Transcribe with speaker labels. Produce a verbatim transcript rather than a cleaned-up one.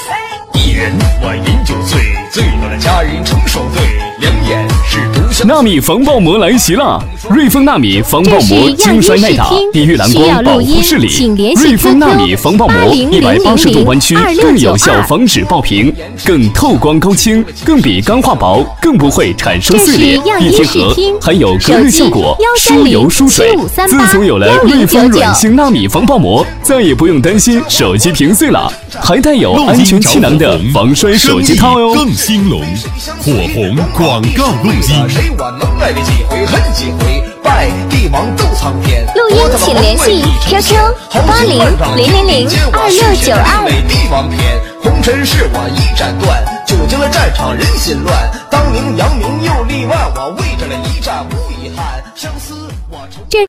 Speaker 1: 一人晚饮酒醉，醉到了佳人成双对，两眼是独相。
Speaker 2: 纳米防爆膜来袭了！瑞丰纳米防爆膜精酸耐打，抵御蓝光，保护视力。瑞丰纳米防爆膜一百八十度弯曲，更有效防止爆屏，更透光高清，更比钢化薄，更不会产生碎裂。一贴合，还有隔热效果，疏油疏水。自从有了瑞丰软性纳米防爆膜，再也不用担心手机屏碎了，还带有安全气囊的防摔手机套哟。
Speaker 3: 更兴隆，火红广告录音。
Speaker 1: 谁晚能来的几回恨几回，拜帝王斗苍天。
Speaker 4: 录音请联系 Q Q 八零零零零二六九二。
Speaker 1: 帝王篇，红尘是我一斩断，久经了战场人心乱。当年扬名又立万，我为这了一战无遗憾，相思我成。